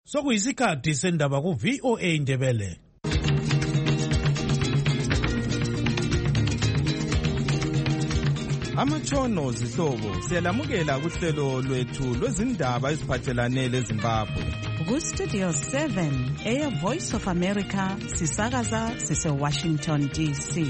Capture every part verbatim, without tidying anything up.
Sokuyisikhathi sendaba ku V O A Indebele. Amatshono zihlobo siyalamukela kuhlelo lwethu lwezindaba eziphathelane leZimbabwe. Ku Studio seven eya Voice of America sisakaza sise Washington D C.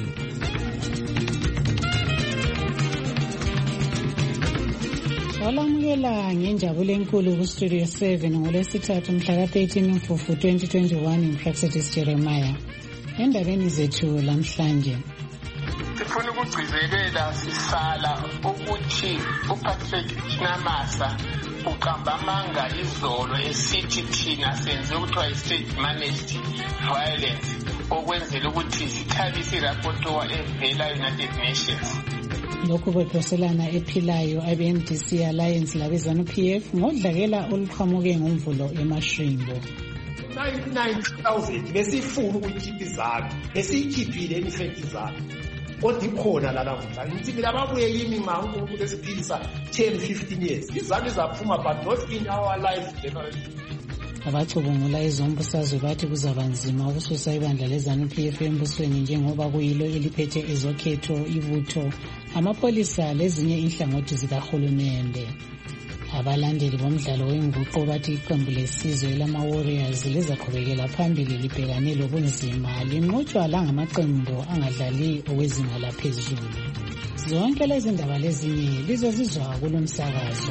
Walamukela ngenjabulo enkulu ku Studio seven ngolwesithathu mhla ka thirteen Mfumfu twenty twenty-one Praxetis Jeremiah. Endabeni zethu lamhlanje sifuna ukugcizelela sisala ukuthi uPatrick Chinamasa uqamba amanga izolo esithi thina senze ukuthiwa i-state managed violence okwenzela ukuthi sithabise irapporteur evela United Nations. Lokhu kwephoselana ephilayo abe-M D C Alliance labe-ZANU P F ngodlakela oluqhamuke ngomvulo eMashimbo. ninety-nine thousand besifuna ukukhipha izalo besiyikhiphile emifethi izalo kodwa ikhona lalavuka ngithi mina babuye yimi mangu ukuthi esiphilisa ten fifteen years izalo izaphuma but not in our life generation. Abacubungula izombusazwe bathi kuzaba nzima ukususa ibandla leZANU P F embusweni njengoba kuyilo eliphethe ezokhetho, ibutho, amapolisa lezinye inhlangothi zikahulumende. Abalandeli bomdlalo wenguqo bathi iqembu lesizwe lama-Warriors lizaqhubekela phambili libhekane lobunzima linqotshwa langamaqembu angadlali okwezinga laphezulu. Zonke lezi ndaba lezinye lizozizwa kulo msakazo.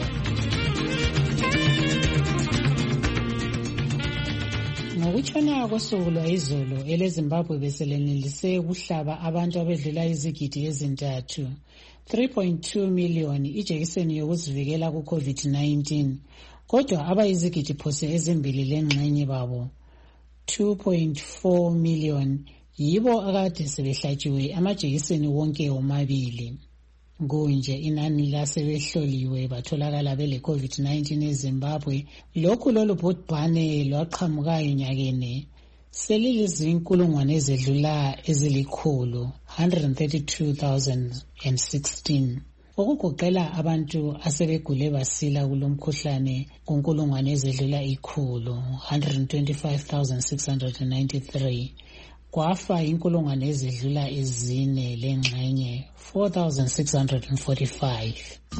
Ngokutshona kosuku lwayizolo eleZimbabwe beselenelise ukuhlaba abantu abedlula izigidi ezintathu three point two million ijekiseni yokuzivikela ku COVID nineteen, kodwa abayizigidi phose ezimbili lengxenye babo two point four million yibo akade sebehlatshiwe amajekiseni wonke omabili. Kunje inani lasebehloliwe batholakala bele COVID nineteen eZimbabwe lokhu lolu bhubhane lwaqhamukayo nyakene selilizinkulungwane ezedlula ezilikhulu one hundred thirty-two thousand sixteen, okugoqela abantu asebegule basila kulomkhuhlane kunkulungwane ezedlula ikhulu one hundred twenty-five thousand six hundred ninety-three, kwafa inkulungwane ezedlula ezine lengxenye four thousand six hundred forty-five.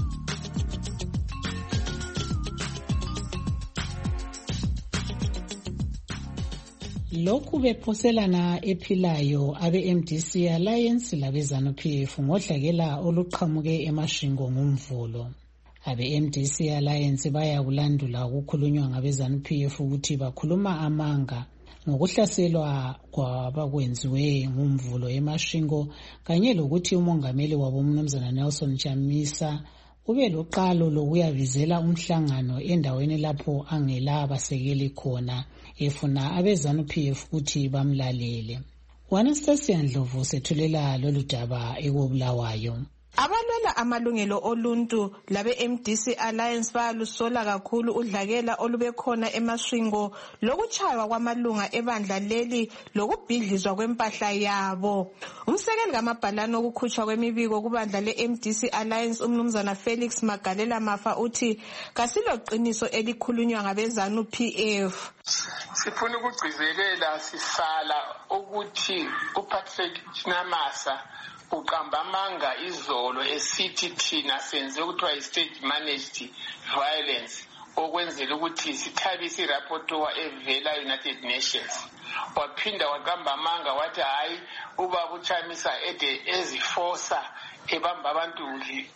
Lokhu bephoselana ephilayo abe-M D C Alliance labe-ZANU P F ngodlakela oluqhamuke eMashingo ngomvulo. Abe-M D C Alliance bayakulandula ukukhulunywa ngabe-ZANU P F ukuthi bakhuluma amanga ngokuhlaselwa kwabakwenziwe ngomvulo eMashingo kanye lokuthi umongameli wabo uMnumzana Nelson Chamisa ube loqalo lokuyavizela umhlangano endaweni lapho angela basekeli khona efuna abe-ZANU P F ukuthi bamlalele. Anastasia Ndlovu sethulela lolu daba ekobulawayo. Abalwela amalungelo oluntu labe-M D C Alliance bayalusola kakhulu udlakela olubekhona eMashingo lokuchaywa kwamalunga ebandla leli lokubhidlizwa kwempahla yabo. Umsekeli kamabhalane okukhutshwa kwemibiko kubandla le-M D C Alliance uMnumzana Felix Magalela Mafa uthi kasiloqiniso elikhulunywa ngabe-ZANU P F. Sifuna ukugcizelela sisala ukuthi uPatrick Chinamasa uqamba amanga izolo esithi thina senze ukuthiwa i-state managed violence okwenzela ukuthi sithabise irapporteur evela United Nations. Waphinda waqamba amanga wathi hayi ubaba uChamisa ede ezifosa ebamba abantu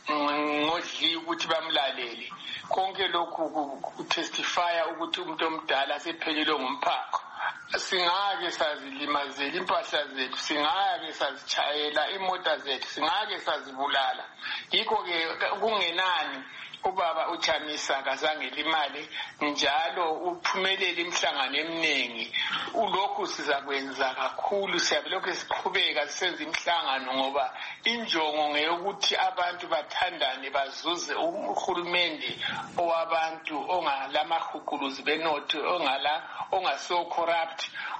ngodli ukuthi bamlalele. Konke lokhu kutestifya ukuthi umuntu omdala sephelelwe ngumphako. Singake sazilimazela impahla zethu, singake sazichayela imota zethu, singake sazibulala. Yikho ke kungenani ubaba uChamisa kazange limali njalo uphumelele imhlangano eminingi. Ulokhu sizakwenza kakhulu, siyabelokhu siqhubeka sisenza imhlangano ngoba injongo ngeyokuthi abantu bathandane bazuze uhulumende owabantu ongalamahuquluzi benotho ongala ongaso corrupt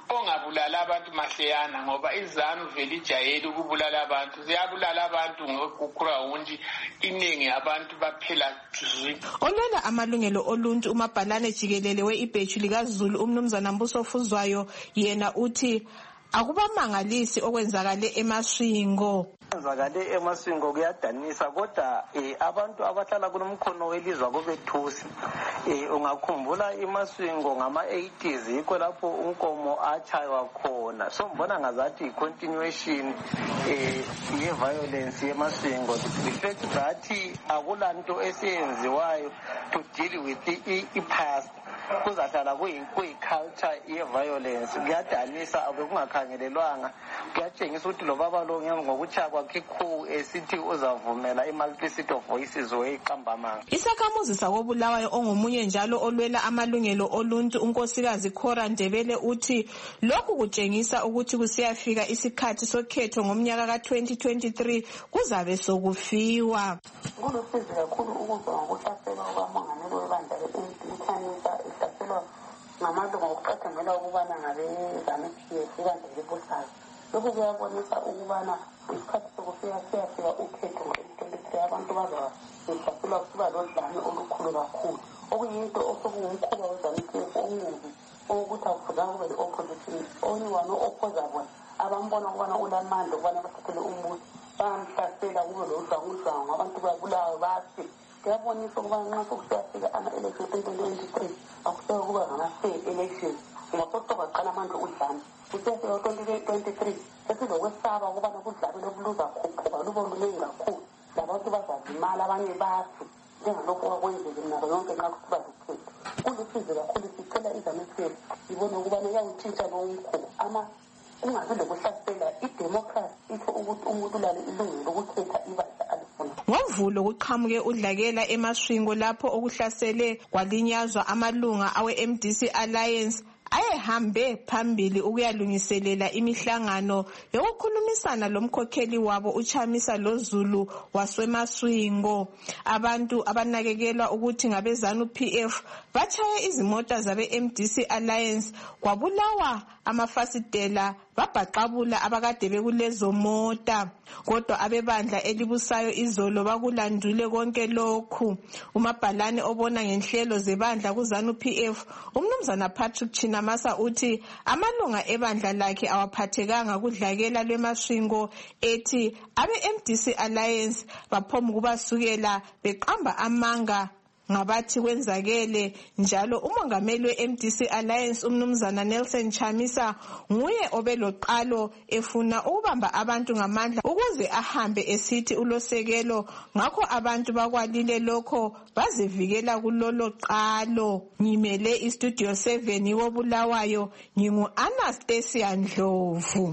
ongabulala abantu mahleyana ngoba izanu vele ijayele ukubulala abantu ziyabulala abantu ngokugrawundi iningi abantu baphela dzi. Olwela amalungelo oluntu umabhalane jikelele we-ibheju likaZulu umnumzana Mbuso Fuzwayo yena uthi akubamangalisi okwenzakale eMasvingo. Okwenzakale eMasvingo kuyadanisa kodwa eh, abantu abahlala kulomkhono welizwa kubethusi. Eh, ungakhumbula eMasvingo ngama eighties yikho lapho unkomo achaywa khona. So mbona ngazathi continuation eh ye violence eMasvingo. The fact that akulanto esiyenziwayo to deal with the past kuzahlala kuyi-culture ye-violence kuyadanisa abekungakhangelelwanga kuyatshengisa ukuthi lo baba lo ngokuchaya kwakhe ikhu esithi uzavumela i-multiplicity of voices weyiqamba amanga. Isakhamuzi sakobulawayo ongomunye njalo olwela amalungelo oluntu unkosikazi Khora Ndebele uthi lokhu kutshengisa ukuthi kusiyafika isikhathi sokhetho ngomnyaka ka twenty twenty-three kuzabe sokufiwa. Kulusizi kakhulu ukuzwa ngokuhlaselwa kwamongameli webandla le-inthanisa ihlaselwa ngamalunga okuqeqemela ukubana ngabe-ZANU-P F ibandla lebusayo. Lokhu kuyabonisa ukubana isikhathi sokufika siyafika ukhetho ngo-twenty twenty-three abantu bazaba behlaselwa kusiba lodlame olukhulu kakhulu okuyinto osokungumkhuba we-ZANU-P F omubi okuthi akufuzanga kube le-opposition onye no-opposa bona abambona ukubana ulamandla ukubana bathathele umbuso bamhlasela kube lodlangudlwangu abantu babulawe bathi kuyabonisa ukubana nxa sokusiyafika ama-election twenty twenty-three akuseke kube ngama-fair election ngosoto baqala amandla udlame kusiyafika twenty twenty-three sesilokwesaba ukubana kudlabe lokuluza khuphuka lube luningi kakhulu labantu bazazimala abanye bathi njengalokhu okwenzeke nako yonke nxa kusiba lokhetho. Kulusizi kakhulu sicela i-ZANU-P F ibone ukubana iyawutshintsha lowo mkhuba ama kungabi lokuhlasela idemocracy itho ukuthi umuntu ulale ilungelo lokukhetha ibandla alifuna. NgoMvulo kuqhamuke udlakela eMasvingo lapho okuhlasele kwalinyazwa amalunga awe-M D C Alliance ayehambe phambili ukuyalungiselela imihlangano yokukhulumisana lomkhokheli wabo uChamisa loZulu waseMasvingo. Abantu abanakekelwa ukuthi ngabe ZANU-P F bachaye izimota zabe-M D C Alliance kwabulawa amafasitela babhaqabula abakade bekulezo mota kodwa abebandla elibusayo izolo bakulandule konke lokhu. Umabhalane obona ngenhlelo zebandla kuZANU-P F umnumzana Patrick Chinamasa uthi amalunga ebandla lakhe awaphathekanga kudlakela lweMasvingo ethi abe-M D C Alliance baphomu kubasukela beqamba amanga ngabathi kwenzakele njalo umongameli we-M D C Alliance umnumzana Nelson Chamisa nguye obeloqalo efuna ukubamba abantu ngamandla ukuze ahambe esithi ulosekelo ngakho abantu bakwalile lokho bazivikela kulolo qalo. Ngimele istudio seven wobulawayo ngingu Anastasia Ndlovu.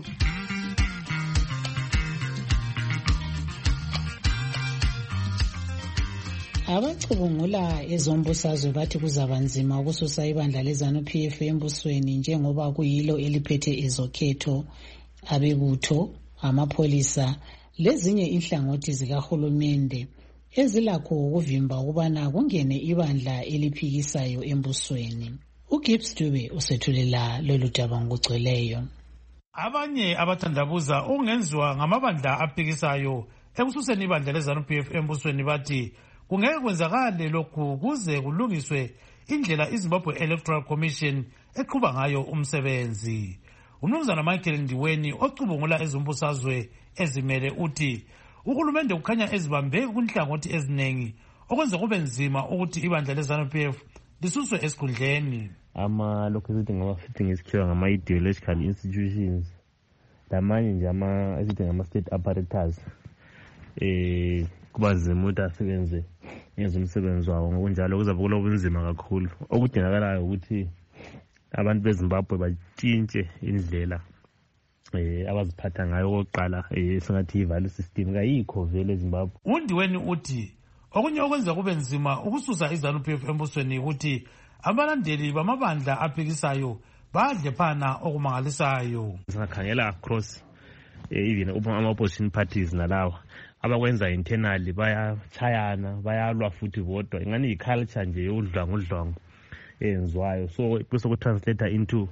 Abacubungula ezombusazwe bathi kuzaba nzima ukususa ibandla leZANU-P F embusweni njengoba kuyilo eliphethe ezokhetho, abebutho, amapholisa lezinye inhlangothi zikahulumende ezilakho ukuvimba ukubana kungene ibandla eliphikisayo embusweni. uGibbs Dube usethulela lolu daba ngokugcweleyo. Abanye abathandabuza okungenziwa ngamabandla aphikisayo ekususeni ibandla leZANU-P F embusweni bathi kungeke kwenzakale lokhu kuze kulungiswe indlela iZimbabwe Electoral Commission eqhuba ngayo umsebenzi. Umnumzana Michael Ndiweni ocubungula ezombusazwe ezimele uthi uhulumende kukhanya ezibambe kunhlangothi ezinengi okwenza kube nzima ukuthi ibandla leZANU-P F lisuswe esikhundleni. Ama lokhu esithi ngama-fithi ngesikhiwa ngama-ideological institutions lamanye nje ama esithi ngama-state apparatus eh kuba nzima ukuthi asebenze ngenza umsebenzi wawo ngokunjalo kuzabe kulobunzima kakhulu. Okudingakalayo ukuthi abantu beZimbabwe batshintshe indlela eh abaziphatha ngayo okokuqala esingathi i-value system kayikho vele eZimbabwe. uNdiweni uthi okunye okwenza kube nzima ukususa iZANU-P F embusweni ukuthi abalandeli bamabandla aphikisayo badle phana okumangalisayo. Singakhangela across even ama-opposition parties nalawa abakwenza internally bayachayana bayalwa futhi bodwa ingani i-culture nje yodlwangu udlwangu eyenziwayo, so bese kutranslate into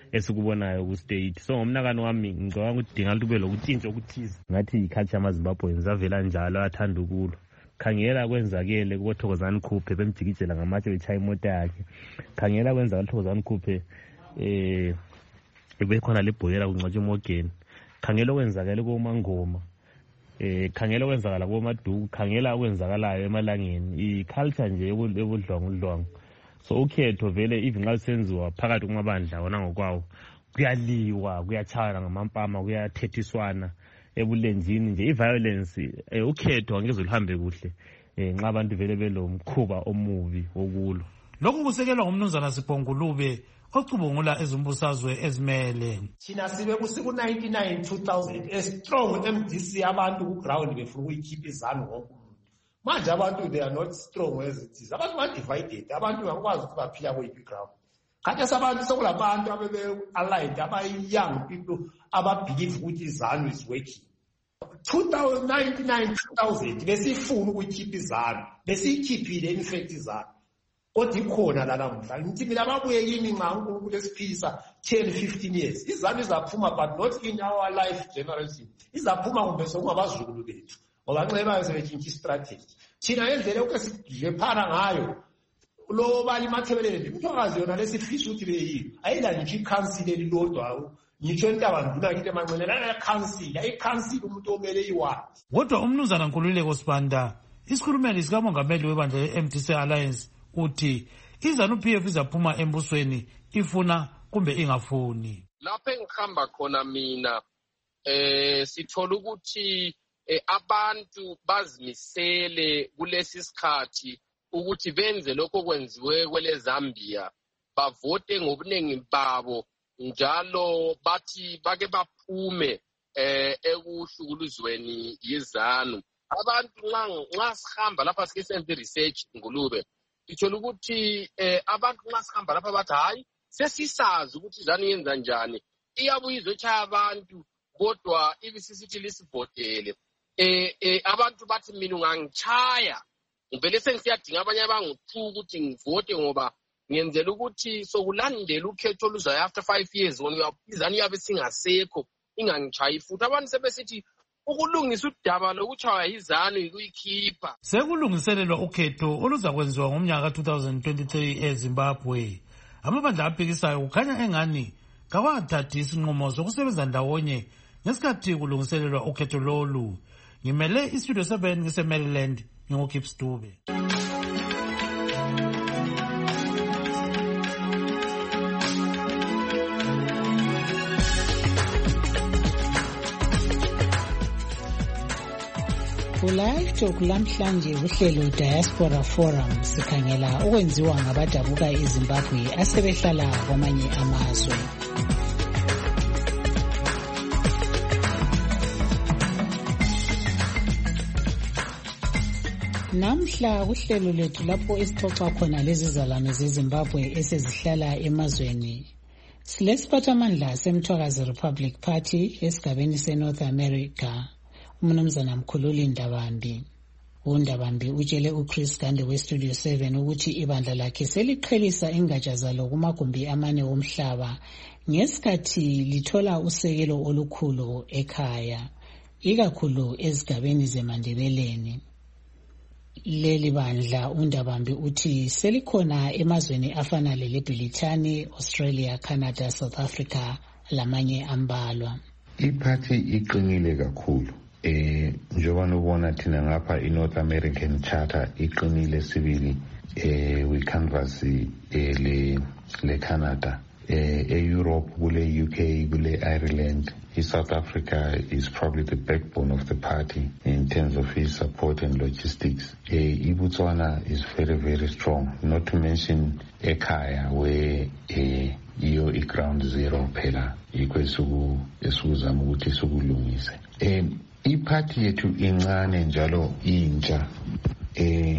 esikubonayo ku-state. So ngomnakano wami ngicabanga ukuthi dinga lube lokutshintsha okuthize ngathi i-culture yamaZimbabweans avela njalo athanda ukulo. Khangela kwenzakele kuboThokozani Khuphe bemjikijela ngamatshe bechaya imoto yakhe. Khangela kwenzakala uThokozani Khuphe eh bekhona lebhoyela kuncwatshwa eMorgan. Khangela kwenzakala koMangoma. Eh khangela kwenzakala koMaduku, khangela kwenzakalayo emalangeni. I-culture nje ebudlwangu udlwangu. So ukhetho vele even xa senziwa phakathi kumabandla wona ngokwawo kuyaliwa, kuyachana ngamampama, kuyathethiswana ebulenjini nje. I-violence eh ukhetho angeze lihambe kuhle eh nxa abantu vele belomkhuba omubi wokulo. Lokhu kusekelwa ngumnumzana Sibhongulube ocubungula ezimbusazwe ezimele. Thina sibe kusiku ninety-nine two thousand a strong M D C abantu ku ground befuna ukuyikhipha izanu wonke umuntu. Manje abantu they are not strong as it is. Abantu ba divided, abantu ngakwazi ukuthi baphila kuyiphi ground. Khathi sabantu sokulabantu abebe aligned aba young people ababelieve ukuthi izanu is working. two thousand ninety-nine two thousand besifuna ukuyikhipha izanu, besiyikhiphile in fact izanu. Kodwa ikhona la namuhla ngithi mina babuye yini nxa uNkulunkulu esiphisa ten fifteen years izanu izaphuma but not in our life generation. Izaphuma kumbe sokungabazukulu bethu ngoba nxa bayo sebetshintsha istrategy. Thina endlela okusidle phana ngayo lo bali mathebelele umthokazi yona lesifisa ukuthi beyini ayila nje i-council elilodwa ngitsho intabanduna kithi emanqele la council ayi-council umuntu omele iwani. Kodwa umnumzana Nkululeko Sibanda isikhulumeli sikamongameli webandla le-M D C Alliance uthi iZANU-P F izaphuma embusweni ifuna kumbe ingafuni. Lapho engihamba khona mina eh sithola ukuthi eh, abantu bazimisele kulesi sikhathi ukuthi benze lokho kwenziwe kwele Zambia, bavote ngobuningi babo njalo bathi bake baphume eh ekuhlukuluzweni yizanu. Abantu nxa sihamba lapha sike senze research Ngulube ithola ukuthi eh abantu nxa sihamba lapha bathi hayi sesisazi ukuthi izanu yenza njani, iyabuye izochaya abantu kodwa ibisisithi lisivotele. Eh eh abantu bathi mina ungangichaya ngivele sengiyadinga abanye abangithu ukuthi ngivote ngoba ngenzela ukuthi sokulandela ukhetho oluzayo after five years ngoba izanu yabe singasekho ingangichayi futhi. Abantu sebesithi ukulungisa udaba lokuchaya izanu ikuyikhipha. Sekulungiselelwa ukhetho oluzakwenziwa ngomnyaka two thousand twenty-three eZimbabwe. Amabandla aphikisayo kukhanya engani kawathathi isinqumo sokusebenza ndawonye ngesikhathi kulungiselelwa ukhetho lolu. Ngimele istudio seven ngise-Maryland ngingukhips Dube. Live Talk lamhlanje uhlelo Diaspora Forum sikhangela okwenziwa ngabadabuka eZimbabwe asebehlala kwamanye amazwe. Namhla uhlelo lethu lapho esixoxa khona lezizalwane zeZimbabwe esezihlala emazweni. Silesiphathamandla semthwakazi Republic Party esigabeni seNorth America. Umnumzana Mkhululi Ndabambi. uNdabambi utshele uChris Gande weStudio seven ukuthi ibandla lakhe seliqhelisa ingatsha zalo kumagumbi amane womhlaba ngesikhathi lithola usekelo olukhulu ekhaya, ikakhulu ezigabeni zeMandebeleni. Leli bandla uNdabambi uthi selikhona emazweni afana leBrithani, Australia, Canada, South Africa lamanye ambalwa. Iphathi iqinile kakhulu. Eh njengoba nobona thina ngapha iNorth American Charter iqinile sibili eh we canvas eh le le Canada eh eEurope kule U K kule Ireland. South Africa is probably the backbone of the party in terms of his support and logistics. Eh iBotswana is very very strong, not to mention ekhaya where eh iyo i-ground zero phela ikwesuku esuzama ukuthi sukulungise. Eh iphathi yethu incane njalo intsha eh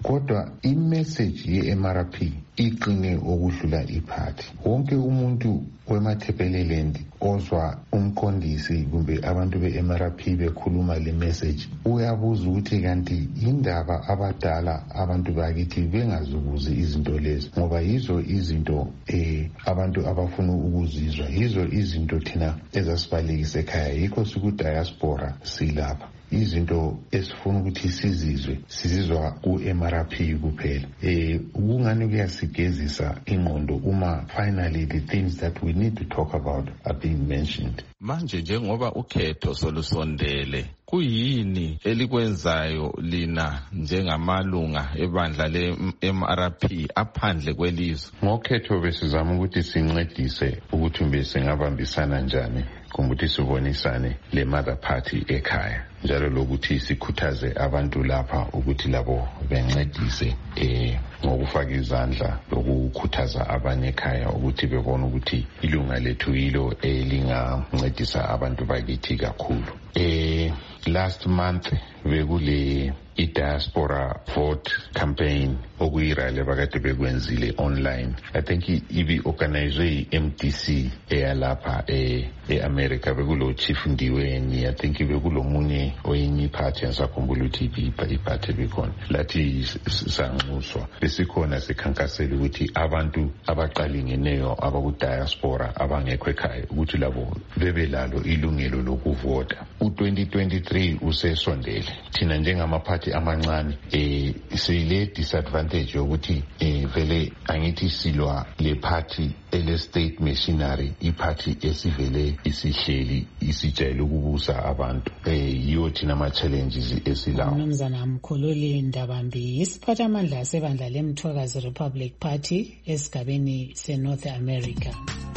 kodwa imessage ye-M R P iqine okudlula iphathi. Wonke umuntu wemaThebeleland ozwa umqondisi kumbe abantu be-M R P bekhuluma le message uyabuza ukuthi kanti indaba abadala abantu bakithi bengazukuzi izinto lezi, ngoba yizo izinto eh abantu abafuna ukuzizwa, yizo izinto thina ezasibalekisa ekhaya, yikho siku-diaspora silapha. Izinto esifuna ukuthi sizizwe sizizwa ku-M R P kuphela. Eh ukungani kuyasigezisa ingqondo uma finally the things that we need to talk about are being mentioned. Manje njengoba ukhetho solusondele, kuyini elikwenzayo lina njengamalunga ebandla le-M R P aphandle kwelizwe? Ngokhetho besizama ukuthi sincedise ukuthi mbe singabambisana njani kumbuthi sibonisane le mother party ekhaya, njalo lokuthi sikhuthaze abantu lapha ukuthi labo bencedise eh ngokufaka izandla lokukhuthaza abanye ekhaya ukuthi bebone ukuthi ilunga lethu yilo elingancedisa abantu bakithi kakhulu. Eh last month bekule i-diaspora vote campaign okuyirale bakade bekwenzile online. I think ibi organizwe i-M D C eyalapha e-America, bekulo Chief Ndiweni, I think bekulomunye oyinye iphathi yasakhumbula ukuthi iphathi bekhona lathi sanxuswa. Besikhona sikhankasela ukuthi abantu abaqalingeneyo abaku-diaspora abangekho ekhaya ukuthi labo bebelalo ilungelo lokuvota. U-twenty twenty-three usesondele. Thina njengamaphathi amancane eh sile disadvantage yokuthi eh vele angithi silwa le party ele state machinery, iphathi esivele isihleli isijayele ukubusa abantu. Eh yiyo thina ama challenges esilawo. Mnumzana Mkhululi Ndabambi, isiphathamandla sebandla leMthokazi Republic Party esigabeni se-North America.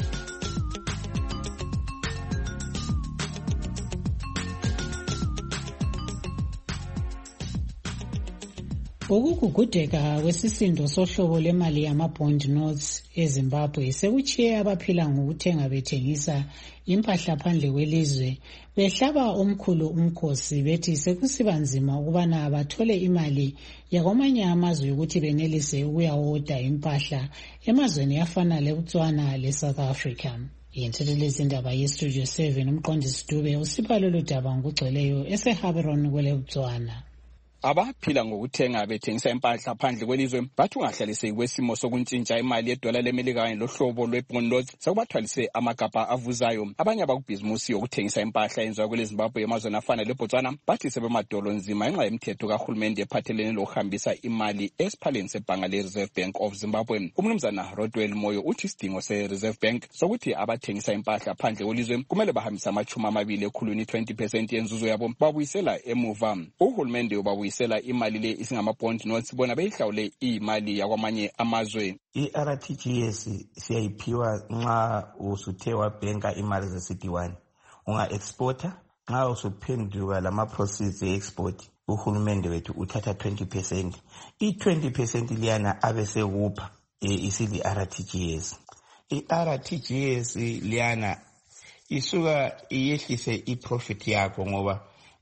Ukugugudeka kwesisindo sohlobo lemali yama-bond notes eZimbabwe sekuchiye abaphila ngokuthenga bethengisa impahla phandle kwelizwe behlaba omkhulu umkhosi bethi sekusiba nzima ukubana bathole imali yakwamanye amazwe ukuthi benelise ukuyawoda impahla emazweni afana leBotswana leSouth Africa. Yintethelezi indaba yestudio seven umqondisi Dube usipha lolu daba ngokugcweleyo eseHaberon kweleBotswana. Abaphila ngokuthenga bethengisa impahla phandle kwelizwe bathi ungahlaliseki kwesimo sokuntshintsha imali yedola lemelika kanye. Lohlobo lwe-bond notes sekubathwalise amagabha avuzayo. Abanye abakubhizimusi yokuthengisa impahla yenziwa kweleZimbabwe emazweni afana leBotswana bathi sebemadolo nzima ngenxa yemthetho kahulumende ephathelene lokuhambisa imali esiphaleni sebhanga le-Reserve Bank of Zimbabwe. Umnumzana Rodwell Moyo uthi isidingo se-Reserve Bank sokuthi abathengisa impahla phandle kwelizwe kumele bahambise amachumi amabili ekhulwini twenty percent yenzuzo yabo babuyisela emuva. Uhulumende ubabuyisela sela imali le isingama-bond notes bona beyihlawule imali yakwamanye amazwe. I-R T G S siyayiphiwa nxa usuthe wabhenka imali ze-C D one. Unga-exporta nxa usuphenduka lama-proceeds e-export uhulumende wethu uthatha twenty percent. I-twenty percent liyana abesekupha isili R T G S. I-R T G S liyana isuka iyehlise i-profit yakho ngoba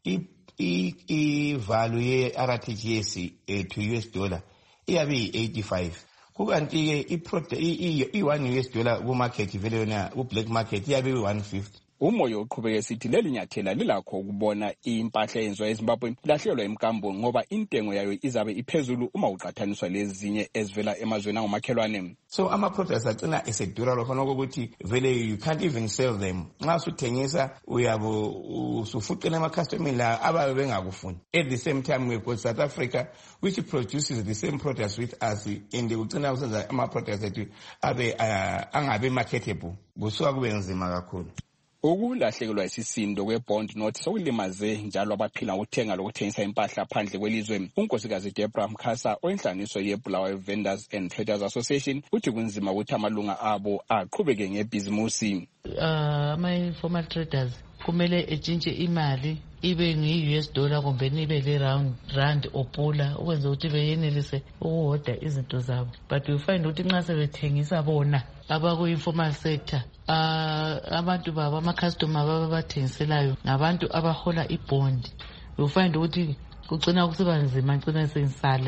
i-value ye-R T G S to U S dollar iyabe yi-eighty-five. Kukanti ke i-one U S dollar ku-market vele yona ku-black market iyabe yi-one fifty. Umoyo uqhubeke sithi leli nyathela lilakho ukubona impahla yenziwa eZimbabwe lahlelwa imkambo ngoba intengo yayo izabe iphezulu uma uqathaniswa lezinye ezivela emazweni angomakhelwane. So ama-products agcina esedura lokho ukuthi vele you can't even sell them. Nxa usuthengisa uyabo usufuqela ama-customers la ababe bengakufuni. At the same time we've got South Africa which produces the same products with us and ugcina usenza ama-products ethu abe angabe marketable. Kusuka kube nzima kakhulu. Ukulahlekelwa isisindo kwe-bond note sokulimaze njalo abaphila ngokuthenga lokuthengisa impahla phandle kwelizwe. Unkosikazi Deborah Mkhasa oyenhlanganiso ye-Bulawayo Vendors and Traders Association uthi kunzima ukuthi amalunga abo aqhubeke ngebhizimusi. Ama-informal traders kumele etshintshe imali ibe ngi-U S dollar kumbe nibe le-rand opula ukwenza ukuthi beyenelise ukuhoda izinto zabo. But we find ukuthi nxa sebethengisa bona abaku-informal sector uh, abantu babo ama-customer baba bathengiselayo ngabantu abahola ibond. We find ukuthi kugcina kusiba nzima ngcina sensala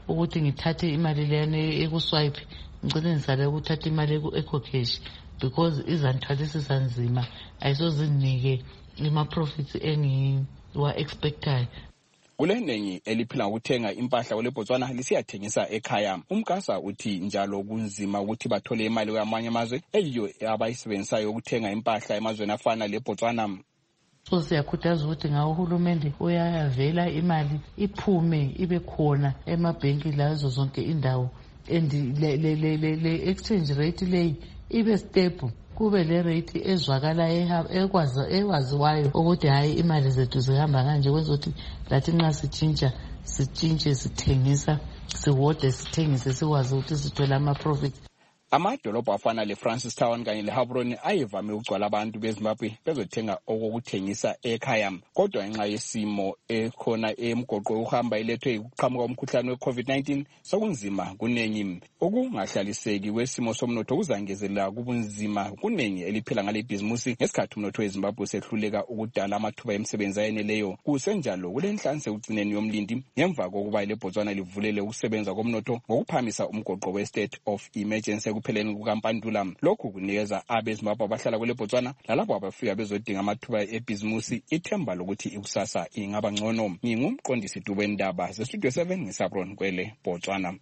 ukuthi ngithathe imali leyana ekuswipe ngicine ngisale ukuthatha imali eco-cash because izanithwalisisa nzima ayisozinike ima-profits engiwa-expectayo. Kule nengi eliphila ngokuthenga impahla kwele Botswana lisiyathengisa ekhaya. Umkasa uthi njalo kunzima ukuthi bathole imali kwamanye amazwe eyiyo abayisebenzisayo ukuthenga impahla emazweni afana le Botswana. So siyakhuthaza ukuthi ngawo uhulumende uyayavela imali iphume ibe khona emabhenki lazo zonke indawo and le le le le exchange rate leyi ibe stable, kube le rate ezwakala ekwazi ekwaziwayo ukuthi hayi imali zethu zihamba kanje kwenza ukuthi lathi nxa sitshintsha sitshintshe sithengisa siwode sithengise sikwazi ukuthi sithola ama-profit. Amadolobho afana le Francistown kanye le Gaborone ayevame ukugcwala abantu beZimbabwe bezothenga okokuthengisa ekhaya, kodwa ngenxa yesimo ekhona emgoqo uhamba ilethwe ukuqhamuka komkhuhlane we-COVID nineteen sokunzima kunengi. Okungahlaliseki kwesimo somnotho kuzangezelela kubunzima kunengi eliphila ngale bhizimusi ngesikhathi umnotho weZimbabwe sehluleka ukudala amathuba emisebenzi ayeneleyo. Kusenjalo kule nhlansi ekugcineni yomlindi ngemva kokuba ile Botswana livulele ukusebenza komnotho ngokuphamisa umgoqo we-state of emergency kupheleni kukaMpandula. Lokhu kunikeza abeZimbabwe abahlala kule Botswana lalabo abafika bezodinga amathuba ebhizimusi ithemba lokuthi ikusasa ingaba ngcono. Ngingumqondisi Dube Ndaba ze-Studio seven ngisabron kwele Botswana.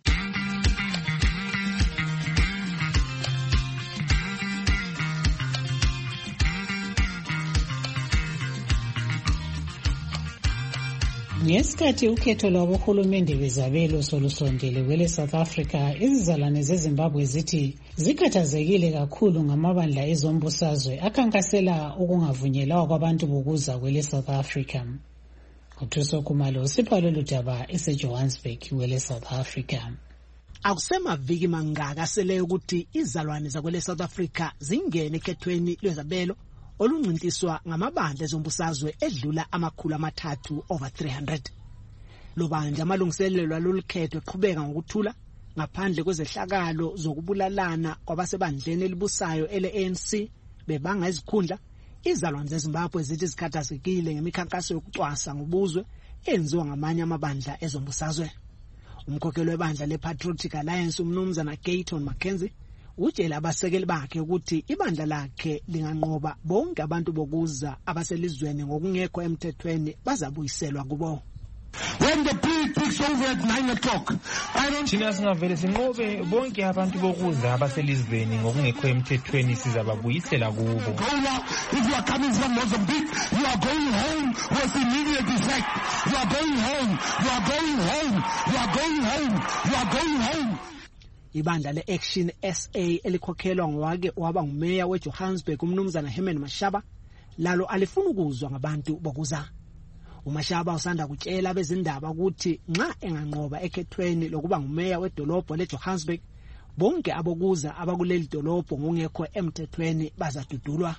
Ngesikhathi ukhetho lwabohulumende bezabelo solusondele kwele South Africa, izizalwane zeZimbabwe zithi zikhathazekile kakhulu ngamabandla ezombusazwe akhankasela ukungavunyelwa kwabantu bokuza kwele South Africa. Uthuso Khumalo usipha lolu daba eseJohannesburg kwele South Africa. Akusemaviki mangaka sele ukuthi izalwane zakwele South Africa zingene ekhethweni lwezabelo oluncintiswa ngamabandla ezombusazwe edlula amakhulu amathathu over three hundred. Lobandla amalungiselelo alukhetho eqhubeka ngokuthula ngaphandle kwezehlakalo zokubulalana kwabasebandleni elibusayo ele-A N C bebanga izikhundla. Izalwane zeZimbabwe zithi zikhathazekile ngemikhankaso yokucwasa ngobuzwe enziwa ngamanye amabandla ezombusazwe. Umkhokheli webandla le-Patriotic Alliance umnumzana Gayton Mackenzie utshela abasekeli bakhe ukuthi ibandla lakhe linganqoba bonke abantu bokuza abaselizweni ngokungekho emthethweni bazabuyiselwa kubo. When the plea takes over at nine o'clock, I don't thina singavele sinqobe bonke abantu bokuza abaselizweni ngokungekho emthethweni sizababuyisela kubo. If you are coming from Mozambique, you are going home with immediate effect. You are going home. You are going home. You are going home. You are going home. Ibandla le-Action S A elikhokhelwa ngowake waba ngumeya weJohannesburg umnumzana Herman Mashaba lalo alifuna ukuzwa ngabantu bokuza. UMashaba usanda kutshela abezindaba ukuthi nxa enganqoba ekhethweni lokuba ngumeya wedolobho leJohannesburg bonke abokuza abakuleli dolobho ngongekho emthethweni bazadudulwa.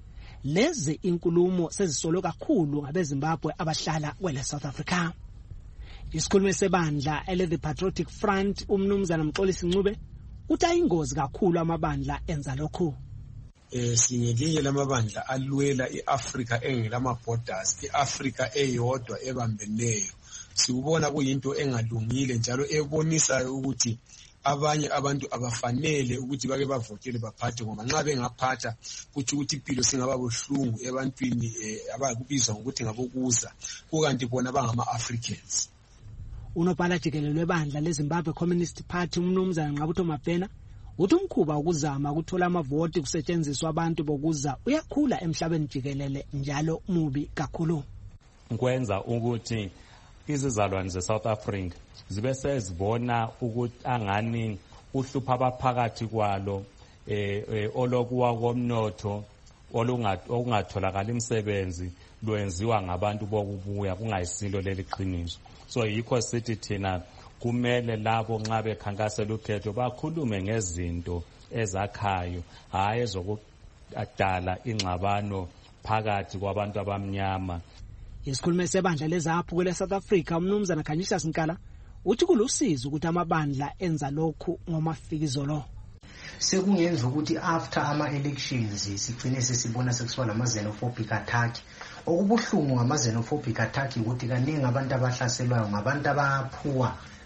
Lezi inkulumo sezisolo kakhulu ngabeZimbabwe abahlala kwele South Africa. Isikhulumi sebandla ele-The Patriotic Front umnumzana Mxolisi Ncube uthi ayingozi kakhulu amabandla enza lokhu. Eh singelinye lamabandla alwela iAfrica engelama borders, iAfrica eyodwa ebambeneyo. Sikubona kuyinto engalungile njalo ebonisayo ukuthi abanye abantu abafanele ukuthi bake bavotele baphathe ngoba nxa bengaphatha kuthi ukuthi impilo singaba buhlungu ebantwini abakubizwa ngokuthi ngabokuza kukanti bona bangama Africans. Unobhala jikelele webandla leZimbabwe Communist Party umnumzana Nqabutho Mabhena uthi umkhuba ukuzama ukuthola amavoti kusetshenziswa abantu bokuza uyakhula emhlabeni jikelele njalo mubi kakhulu. Ngikwenza ukuthi izizalwane ze-South Africa zibe sezibona ukuthi angani uhlupha abaphakathi kwalo eh olokuwa komnotho olungatholakala imisebenzi lwenziwa ngabantu bokubuya kungayisilo leli qiniso. So yikho sithi thina kumele labo nxa bekhankasela ukhetho bakhulume ngezinto ezakhayo hayi ezokudala ingxabano phakathi kwabantu abamnyama. Isikhulume sebandla lezaphu kwele South Africa umnumzana Khanyisa Sinkala uthi kulusizo ukuthi amabandla enza lokhu ngomafikizolo. Sekungenza ukuthi after ama elections sigcine sesibona sekusiba lama xenophobic attack. Okubuhlungu ngama xenophobic attack ukuthi kaningi abantu abahlaselwayo ngabantu abaphuwa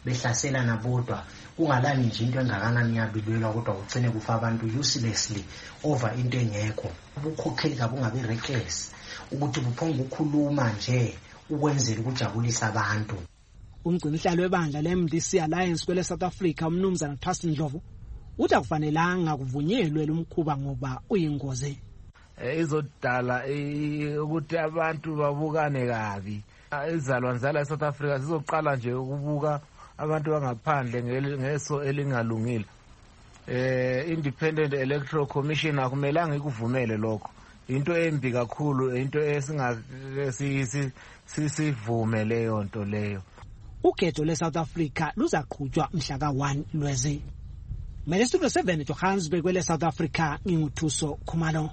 behlaselana bodwa kungalani nje into engakanani yabilwelwa kodwa ugcine kufa abantu uselessly over into engekho. Ubukhokheli kabungabe reckless ukuthi buphonga ukukhuluma nje ukwenzela ukujabulisa abantu. Umgcinihlalo webandla le-M D C Alliance kwele South Africa umnumzana Trust Ndlovu uthi akufanelanga kuvunyelwe lumkhuba ngoba uyingozi. Izodala ukuthi abantu babukane kabi. Izalwane zala South Africa zizoqala nje ukubuka abantu bangaphandle ngeso elingalungile. Eh Independent Electoral Commission akumelanga ikuvumele lokho. Into embi kakhulu, into esinga sisivume leyo nto leyo. Ukhetho le-South Africa luzaqhutshwa mhla ka one Lwezi. Mele Studio seven Johannesburg kwele South Africa nginguthuso Khumalo.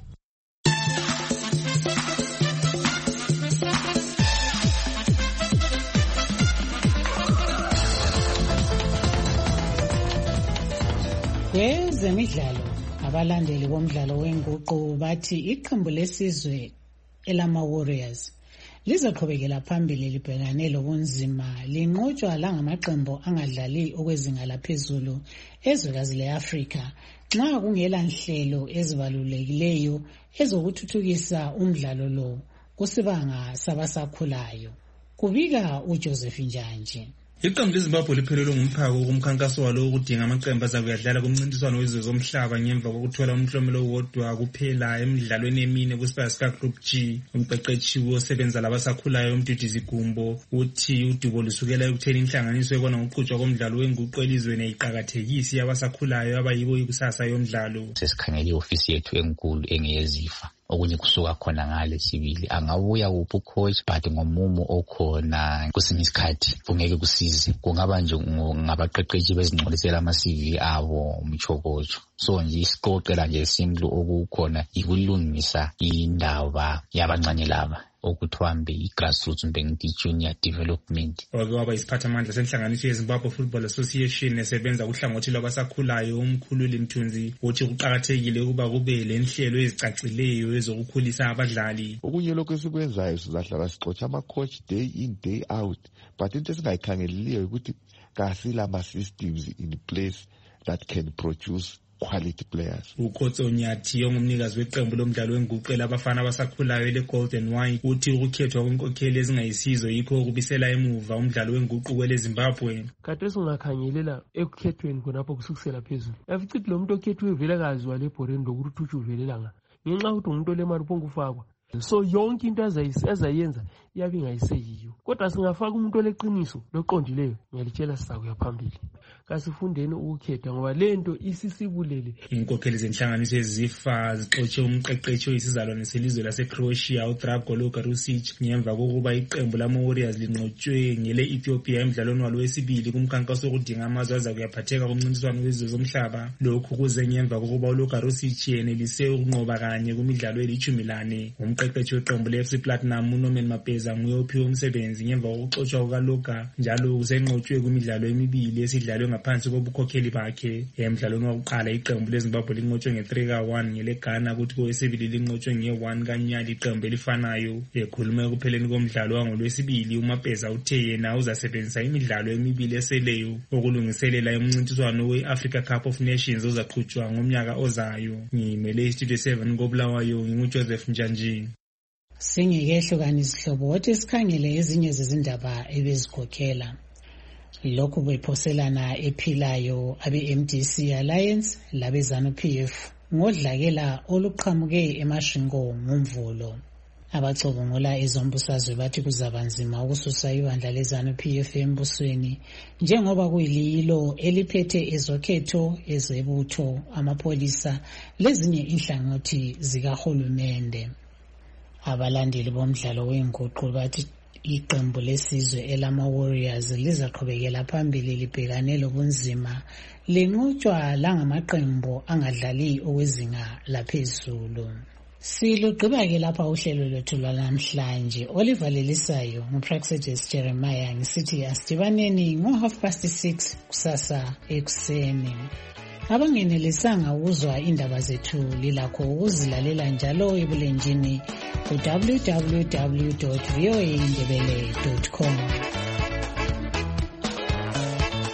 Kwezemidlalo, abalandeli bomdlalo wenguqu bathi iqembu lesizwe elama Warriors lizoqhubekela phambili libhekane lobunzima linqotshwa la ngamaqembu angadlali okwezinga laphezulu ezwekazi le-Afrika nxa kungela nhlelo ezibalulekileyo ezokuthuthukisa umdlalo lo kusibanga sabasakhulayo. Kubika uJoseph Njanje. Iqembu leZimbabwe liphelelwe ngumphako kumkhankaso walo ukudinga amaqembu azakuyadlala kumncintiswano wezwe zomhlaba ngemva kokuthola umhlomelo wodwa kuphela emidlalweni emine kuSpurs Group G. Umqeqeshi osebenza labasakhulayo uMduduzi Gumbo uthi udubo lusukela ekutheni inhlanganiso ekona ukuqhutshwa komdlalo wenguqu elizweni eyiqakathekisi abasakhulayo abayibo ikusasa yomdlalo. Sesikhangele iofisi yethu enkulu engeyezifa okunye kusuka khona ngale sibili angabuya kuphi coach but ngomumo okhona kusinye isikhathi kungeke kusize kungaba nje ngabaqeqeshi bezingcolisela ama C V abo umchokocho. So nje isiqoqela nje simple okukhona ikulungisa indaba yabancane laba okuthiwambe i-grassroots mbe ngithi junior development. Wake waba isiphathamandla senhlanganiso yeZimbabwe Football Association esebenza kuhlangothi lwabasakhulayo umkhululi Mthunzi uthi kuqakathekile ukuba kube lenhlelo ezicacileyo ezokukhulisa abadlali. Okunye lokho esikwenzayo sizahlala sixotsha ama-coach day in day out but into esingayikhangeleliyo ukuthi kasila ama-systems in place that can produce quality players. Ukhotso Nyathi ongumnikazi weqembu lomdlalo wenguqela abafana abasakhulayo leGolden White uthi ukukhethwa kwenkokheli ezingayisizo yikho ukubisela emuva umdlalo wenguqu kwele Zimbabwe. Kade singakhangelela ekukhethweni khonapho kusukusela phezulu. Yafithi lo muntu okhethwe uvele kaziwa lebhoreni lokuthi uthi uvelelanga. Ngenxa ukuthi umuntu olemali pongufakwa. So yonke into azayenza iyabe ingayiseyiyo. Kodwa singafaka umuntu oleqiniso loqondileyo ngiyalitshela sizakuya phambili. Kasifundeni ukukhetha ngoba lento isisibulele. Inkokheli zenhlanganiso ezifa zixotshe umqeqeshi oyisizalwane selizwe laseCroatia uDrago Lukarusic ngemva kokuba iqembu lama Warriors linqotshwe ngele Ethiopia emidlalweni walo wesibili kumkhankaso wokudinga amazwe azakuyaphatheka kumncintiswano wezwe zomhlaba. Lokhu kuze ngemva kokuba uLukarusic yenelise ukunqoba kanye kumidlalo elithumi lane. Umqeqeshi weqembu le-F C Platinum uNorman Mapeza nguye ophiwe umsebenzi ngemva kokuxotshwa kukaLuka njalo usenqotshwe kumidlalo emibili esidlalwe ngaphansi kobukhokheli bakhe. Emidlalweni wokuqala iqembu leZimbabwe linqotshwe nge-three ka one ngeleGhana kuthi kowesibili linqotshwe nge-one kaNyali iqembu elifanayo. Ekhuluma ekupheleni komdlalo wangolwesibili uMapeza uthe yena uzasebenzisa imidlalo emibili eseleyo ukulungiselela umncintiswano we-Africa Cup of Nations ozaqhutshwa ngomnyaka ozayo. Ngimele iStudio seven koBulawayo nginguJoseph Njanji. Singekehlukanisa isihlobo wathi sikhangele ezinye zezindaba ebezikhokhela. Lokhu bephoselana ephilayo abe-M D C Alliance labe-ZANU P F ngodlakela oluqhamuke emashingo ngomvulo. Abacubungula ezombusazwe bathi kuzabanzima ukususa ibandla le-ZANU P F embusweni njengoba kuyililo eliphethe ezokhetho, ezebutho, amapholisa lezinye inhlangothi zikahulumende. Abalandeli bomdlalo wenguqu bathi iqembu lesizwe elama Warriors lizaqhubekela phambili libhekane lobunzima linqotshwa la ngamaqembu angadlali okwezinga laphezulu. Silugqiba ke lapha uhlelo lwethu lwanamhlanje. Oliver Lelisayo nguPraxedis Jeremiah ngisithi asidibaneni ngo half past six kusasa ekuseni. Abangenelisanga ukuzwa indaba zethu lilakho ukuzilalela njalo ebulenjini ku w w w dot voa ndebele dot com.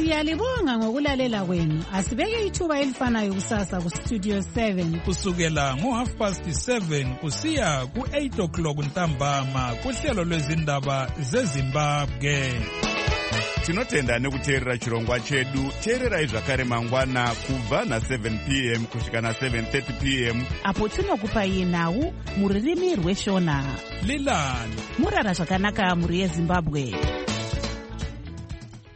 Siyalibonga ngokulalela kwenu. Asibeke ithuba elifanayo kusasa ku Studio seven. Kusukela ngo half past seven kusiya ku eight o'clock ntambama kuhlelo lwezindaba zeZimbabwe. Tinotenda nekuteerera chirongwa chedu. Teererai zvakare mangwana kubva na seven p m kusvika na seven thirty p m apo tinokupai nhau mururimi rweshona. Lilani murara zvakanaka muri yeZimbabwe.